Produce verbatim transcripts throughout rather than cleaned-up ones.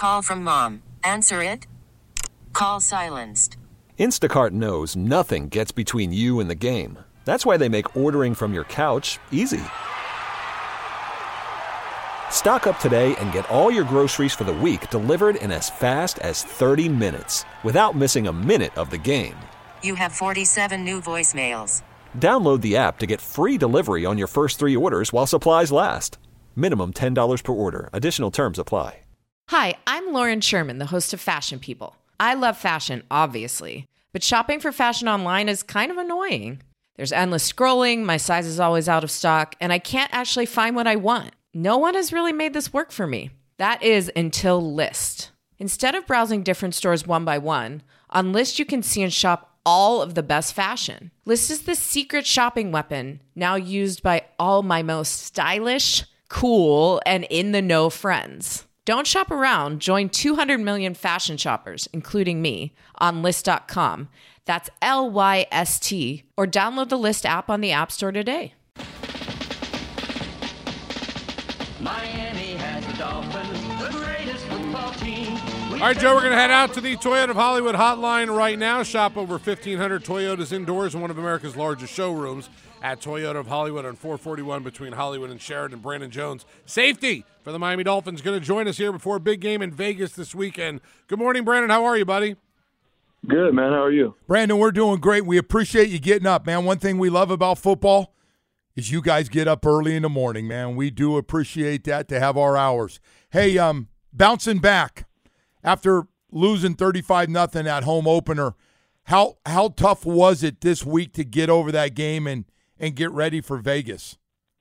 Call from mom. Answer it. Call silenced. Instacart knows nothing gets between you and the game. That's why they make ordering from your couch easy. Stock up today and get all your groceries for the week delivered in as fast as thirty minutes without missing a minute of the game. You have forty-seven new voicemails. Download the app to get free delivery on your first three orders while supplies last. Minimum ten dollars per order. Additional terms apply. Hi, I'm Lauren Sherman, the host of Fashion People. I love fashion, obviously, but shopping for fashion online is kind of annoying. There's endless scrolling, my size is always out of stock, and I can't actually find what I want. No one has really made this work for me. That is until Lyst. Instead of browsing different stores one by one, on Lyst you can see and shop all of the best fashion. Lyst is the secret shopping weapon now used by all my most stylish, cool, and in-the-know friends. Don't shop around. Join two hundred million fashion shoppers, including me, on Lyst dot com. That's L Y S T. Or download the Lyst app on the App Store today. Miami has the Dolphins, the greatest football team. We All right, Joe, we're going to head out to the Toyota of Hollywood hotline right now. Shop over fifteen hundred Toyotas indoors in one of America's largest showrooms at Toyota of Hollywood on four forty-one between Hollywood and Sheridan. Brandon Jones, safety for the Miami Dolphins, going to join us here before a big game in Vegas this weekend. Good morning, Brandon. How are you, buddy? Good, man. How are you? Brandon, we're doing great. We appreciate you getting up, man. One thing we love about football is you guys get up early in the morning, man. We do appreciate that to have our hours. Hey, um, bouncing back after losing thirty-five nothing at home opener, how how tough was it this week to get over that game and, and get ready for Vegas?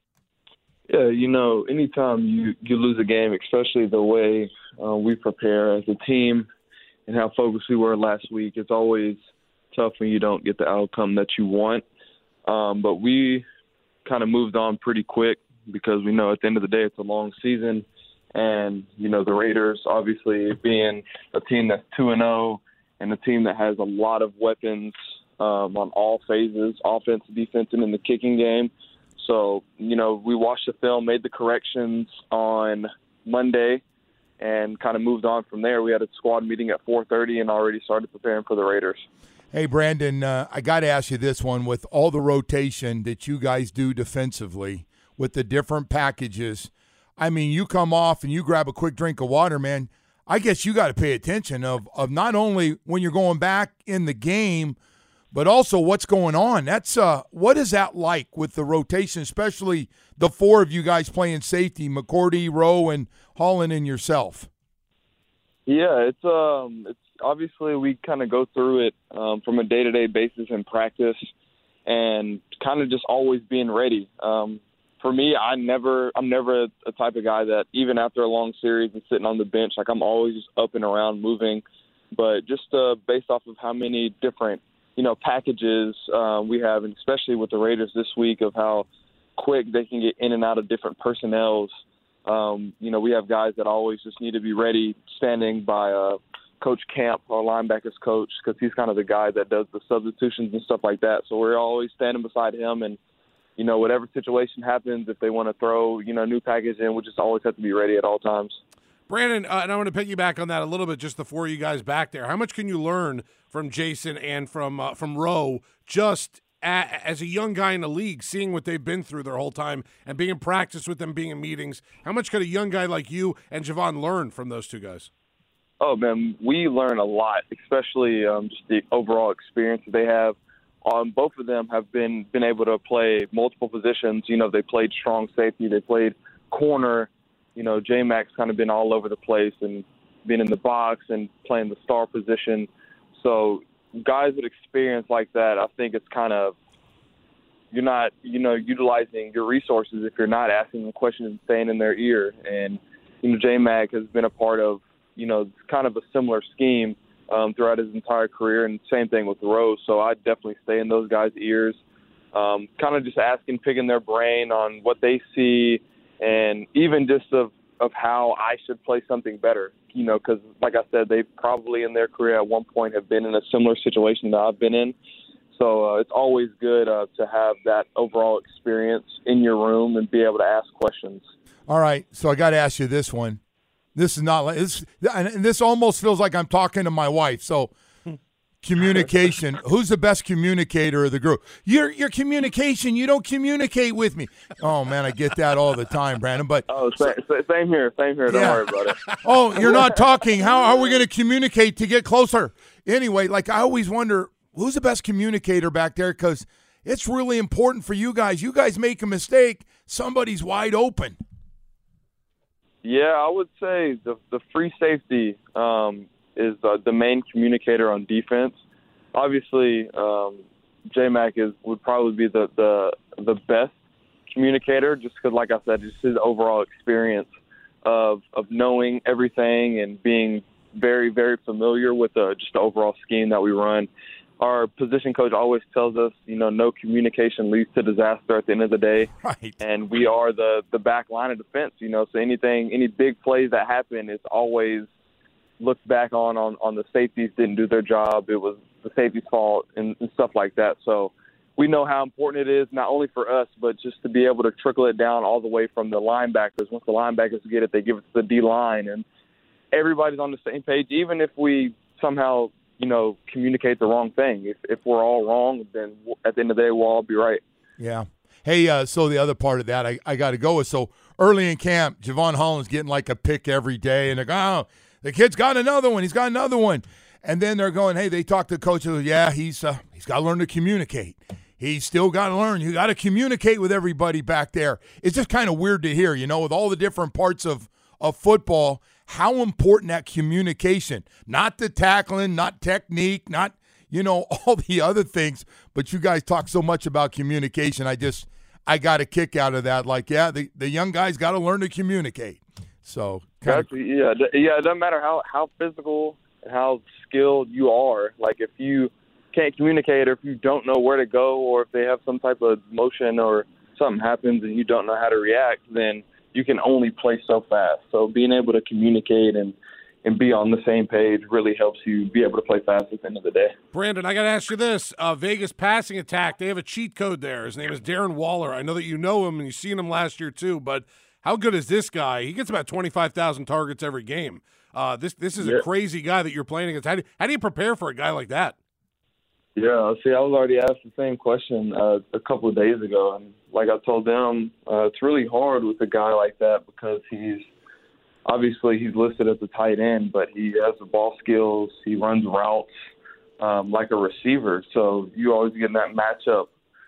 Yeah, you know, anytime you, you lose a game, especially the way uh, we prepare as a team and how focused we were last week, it's always tough when you don't get the outcome that you want. Um, but we kind of moved on pretty quick because we know at the end of the day it's a long season. And, you know, the Raiders, obviously, being a team that's two and oh and a team that has a lot of weapons um, on all phases, offense, defense, and in the kicking game. So, you know, we watched the film, made the corrections on Monday, and kind of moved on from there. We had a squad meeting at four thirty and already started preparing for the Raiders. Hey, Brandon, uh, I got to ask you this one. With all the rotation that you guys do defensively with the different packages, I mean, you come off and you grab a quick drink of water, man. I guess you got to pay attention of, of not only when you're going back in the game, but also what's going on. That's uh, what is that like with the rotation, especially the four of you guys playing safety, McCourty, Rowe, and Holland and yourself? Yeah, it's um, it's obviously we kind of go through it um, from a day-to-day basis in practice, and kind of just always being ready. Um, for me, I never, I'm never a type of guy that even after a long series and sitting on the bench, like I'm always up and around moving. But just uh, based off of how many different, you know, packages uh, we have, and especially with the Raiders this week of how quick they can get in and out of different personnels. Um, you know, we have guys that always just need to be ready, standing by uh, Coach Camp, our linebackers coach, because he's kind of the guy that does the substitutions and stuff like that. So we're always standing beside him, and, you know, whatever situation happens, if they want to throw, you know, new package in, we just always have to be ready at all times. Brandon, uh, and I want to piggyback on that a little bit, just the four of you guys back there. How much can you learn from Jason and from uh, from Rowe just a- as a young guy in the league, seeing what they've been through their whole time and being in practice with them, being in meetings? How much could a young guy like you and Javon learn from those two guys? Oh, man, we learn a lot, especially um, just the overall experience that they have. Um, both of them have been, been able to play multiple positions. You know, they played strong safety. They played corner. You know, J-Mac's kind of been all over the place and been in the box and playing the star position. So guys with experience like that, I think it's kind of you're not, you know, utilizing your resources if you're not asking them questions and staying in their ear. And, you know, J-Mac has been a part of, you know, kind of a similar scheme um, throughout his entire career, and same thing with Rose. So I definitely stay in those guys' ears, um, kind of just asking, picking their brain on what they see, and even just of, of how I should play something better, you know, because like I said, they probably in their career at one point have been in a similar situation that I've been in. So uh, it's always good uh, to have that overall experience in your room and be able to ask questions. All right, so I got to ask you this one. This is not like this, and this almost feels like I'm talking to my wife. So, communication. Who's the best communicator of the group? Your your communication. You don't communicate with me. Oh man, I get that all the time, Brandon. But oh, same, same here, same here. Don't yeah. worry about it. Oh, you're not talking. How are we going to communicate to get closer? Anyway, like I always wonder, who's the best communicator back there? Because it's really important for you guys. You guys make a mistake, somebody's wide open. Yeah, I would say the the free safety um, is uh, the main communicator on defense. Obviously, um, J-Mac is would probably be the, the the best communicator, just because, like I said, just his overall experience of of knowing everything and being very, very familiar with the, just the overall scheme that we run. Our position coach always tells us, you know, no communication leads to disaster at the end of the day. Right. And we are the, the back line of defense, you know, so anything, any big plays that happen is always looked back on, on, on the safeties didn't do their job. It was the safety's fault and, and stuff like that. So we know how important it is, not only for us, but just to be able to trickle it down all the way from the linebackers. Once the linebackers get it, they give it to the D-line. And everybody's on the same page, even if we somehow – you know, communicate the wrong thing. If if we're all wrong, then at the end of the day, we'll all be right. Yeah. Hey, uh, so the other part of that I, I got to go with. So early in camp, Javon Holland's getting like a pick every day, and they're going, oh, the kid's got another one. He's got another one. And then they're going, hey, they talk to the coach. Yeah, he's uh, he's got to learn to communicate. He's still got to learn. You got to communicate with everybody back there. It's just kind of weird to hear, you know, with all the different parts of, of football, how important that communication, not the tackling, not technique, not, you know, all the other things, but you guys talk so much about communication. I just, I got a kick out of that. Like, yeah, the, the young guys got to learn to communicate. So, exactly, yeah, yeah, it doesn't matter how, how physical and how skilled you are. Like, if you can't communicate or if you don't know where to go or if they have some type of motion or something happens and you don't know how to react, then you can only play so fast. So being able to communicate and, and be on the same page really helps you be able to play fast at the end of the day. Brandon, I got to ask you this. Uh, Vegas passing attack, they have a cheat code there. His name is Darren Waller. I know that you know him and you've seen him last year too, but how good is this guy? He gets about twenty-five thousand targets every game. Uh, this this is yeah. a crazy guy that you're playing against. How do, how do you prepare for a guy like that? Yeah, see, I was already asked the same question uh, a couple of days ago, and like I told them, uh, it's really hard with a guy like that because he's obviously he's listed as a tight end, but he has the ball skills. He runs routes um, like a receiver, so you always get in that matchup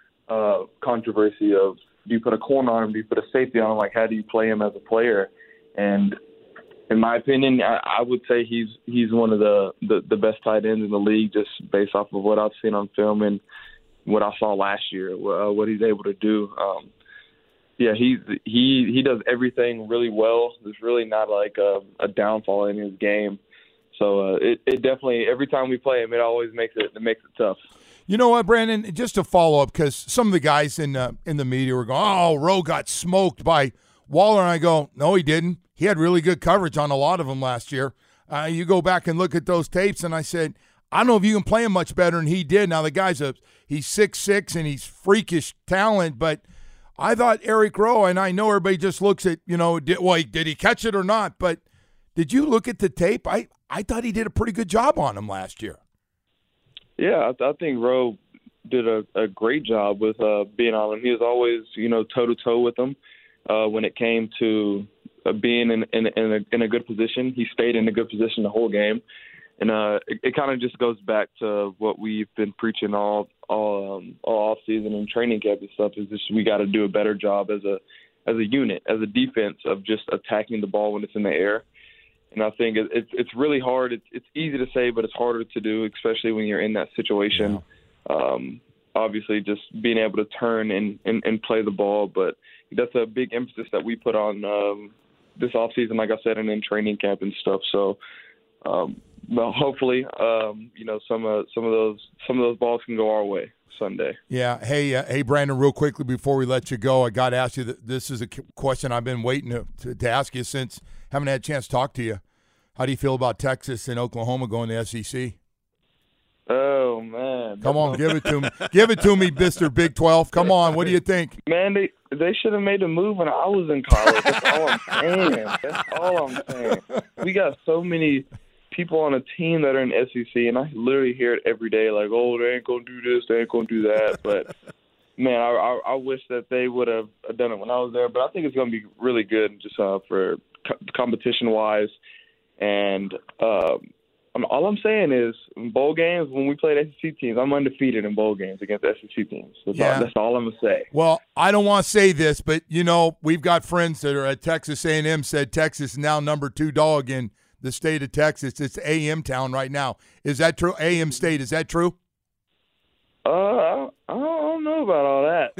uh, controversy of do you put a corner on him, do you put a safety on him, like how do you play him as a player? And in my opinion, I, I would say he's he's one of the, the, the best tight ends in the league just based off of what I've seen on film and what I saw last year, uh, what he's able to do. Um, yeah, he he he does everything really well. There's really not like a, a downfall in his game. So uh, it, it definitely, every time we play him, it always makes it, it makes it tough. You know what, Brandon? Just to follow up, because some of the guys in uh, in the media were going, oh, Rowe got smoked by Waller. And I go, no, he didn't. He had really good coverage on a lot of them last year. Uh, you go back and look at those tapes, and I said, I don't know if you can play him much better than he did. Now, the guy's a he's six six, and he's freakish talent, but I thought Eric Rowe, and I know everybody just looks at, you know, did, well, did he catch it or not? But did you look at the tape? I, I thought he did a pretty good job on him last year. Yeah, I, I think Rowe did a, a great job with uh, being on him. He was always, you know, toe-to-toe with him uh, when it came to uh, being in, in, in, a, in a good position. He stayed in a good position the whole game. And uh, it, it kind of just goes back to what we've been preaching all all, um, all off season and training camp and stuff. Is just we got to do a better job as a as a unit, as a defense, of just attacking the ball when it's in the air. And I think it, it's it's really hard. It's it's easy to say, but it's harder to do, especially when you're in that situation. Yeah. Um, obviously, just being able to turn and, and, and play the ball, but that's a big emphasis that we put on um, this off season, like I said, and in training camp and stuff. So. Um, Well, hopefully, um, you know, some uh, some of those some of those balls can go our way Sunday. Yeah. Hey, uh, hey, Brandon. Real quickly before we let you go, I got to ask you. That this is a question I've been waiting to, to to ask you since haven't had a chance to talk to you. How do you feel about Texas and Oklahoma going to S E C? Oh man. Come on, give it to me. Give it to me, Mister Big twelve. Come on, what do you think? Man, they they should have made a move when I was in college. That's all I'm saying. That's all I'm saying. We got so many people on a team that are in S E C, and I literally hear it every day, like, oh, they ain't going to do this, they ain't going to do that. But, man, I, I, I wish that they would have done it when I was there. But I think it's going to be really good just uh, for co- competition-wise. And um, all I'm saying is, in bowl games, when we played S E C teams, I'm undefeated in bowl games against S E C teams. That's, Yeah. all, that's all I'm going to say. Well, I don't want to say this, but, you know, we've got friends that are at Texas A and M said Texas is now number two dog in the state of Texas. It's A M town right now. Is that true? A M State, is that true? Uh, I, I don't know about all that.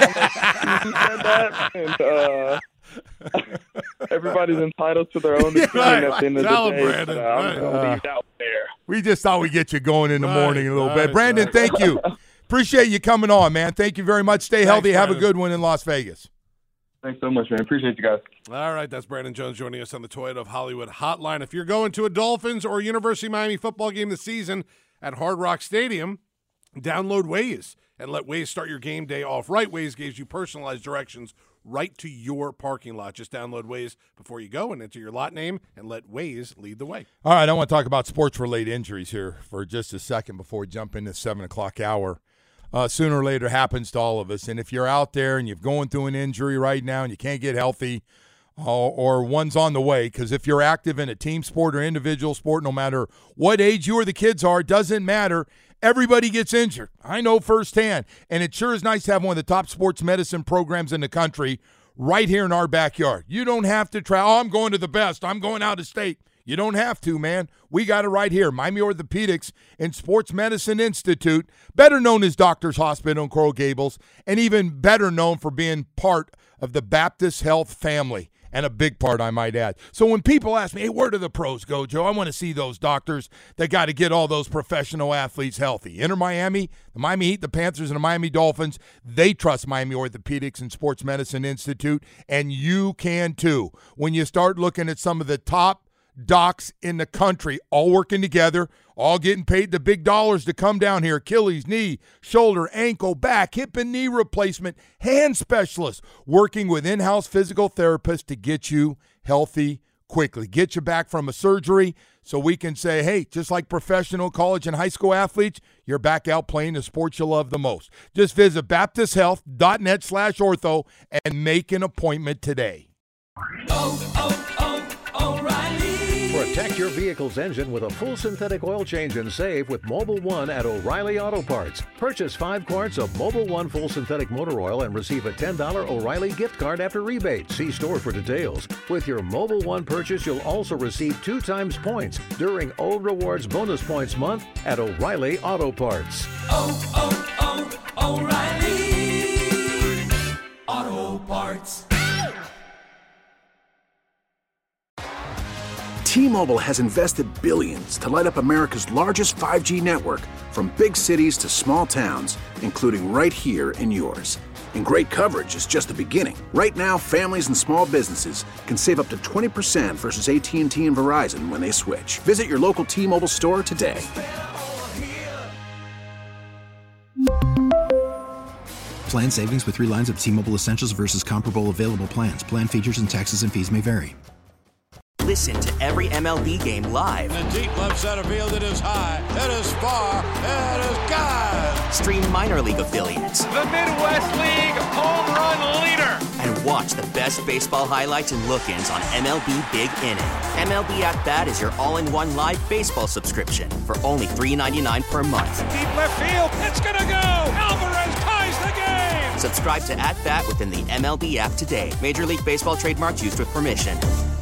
I don't know if you said that. And, uh, everybody's entitled to their own opinion right, at the end of tell the him, day. Brandon, So I'm right. going to leave that there. We just thought we'd get you going in the Right, morning a little right, bit. Brandon, right. thank you. Appreciate you coming on, man. Thank you very much. Stay healthy. Have a Brandon. good one in Las Vegas. Thanks so much, man. Appreciate you guys. All right, that's Brandon Jones joining us on the Toyota of Hollywood hotline. If you're going to a Dolphins or University of Miami football game this season at Hard Rock Stadium, download Waze and let Waze start your game day off right. Waze gives you personalized directions right to your parking lot. Just download Waze before you go and enter your lot name and let Waze lead the way. All right, I want to talk about sports-related injuries here for just a second before we jump into the seven o'clock hour. Uh, sooner or later happens to all of us. And if you're out there and you're going through an injury right now and you can't get healthy, uh, or one's on the way, because if you're active in a team sport or individual sport, no matter what age you or the kids are, it doesn't matter. Everybody gets injured. I know firsthand. And it sure is nice to have one of the top sports medicine programs in the country right here in our backyard. You don't have to try, oh, I'm going to the best. I'm going out of state. You don't have to, man. We got it right here. Miami Orthopedics and Sports Medicine Institute, better known as Doctors Hospital in Coral Gables, and even better known for being part of the Baptist Health family, and a big part, I might add. So when people ask me, hey, where do the pros go, Joe? I want to see those doctors that got to get all those professional athletes healthy. Inter Miami, the Miami Heat, the Panthers, and the Miami Dolphins, they trust Miami Orthopedics and Sports Medicine Institute, and you can too. When you start looking at some of the top docs in the country, all working together, all getting paid the big dollars to come down here. Achilles, knee, shoulder, ankle, back, hip and knee replacement, hand specialists, working with in-house physical therapists to get you healthy quickly, get you back from a surgery so we can say, hey, just like professional college and high school athletes, you're back out playing the sports you love the most. Just visit baptist health dot net slash ortho and make an appointment today. Oh, oh, oh, O'Reilly. Protect your vehicle's engine with a full synthetic oil change and save with Mobile One at O'Reilly Auto Parts. Purchase five quarts of Mobile One full synthetic motor oil and receive a ten dollars O'Reilly gift card after rebate. See store for details. With your Mobile One purchase, you'll also receive two times points during O Rewards Bonus Points Month at O'Reilly Auto Parts. Oh, oh, oh, O'Reilly Auto Parts. T-Mobile has invested billions to light up America's largest five G network, from big cities to small towns, including right here in yours. And great coverage is just the beginning. Right now, families and small businesses can save up to twenty percent versus A T and T and Verizon when they switch. Visit your local T-Mobile store today. Plan savings with three lines of T-Mobile Essentials versus comparable available plans. Plan features and taxes and fees may vary. Listen to every M L B game live. In the deep left center field, it is high, it is far, it is gone. Stream minor league affiliates. The Midwest League home run leader. And watch the best baseball highlights and look-ins on M L B Big Inning. M L B At Bat is your all-in-one live baseball subscription for only three dollars and ninety-nine cents per month. Deep left field, it's gonna go. Alvarez ties the game. Subscribe to At Bat within the M L B app today. Major League Baseball trademarks used with permission.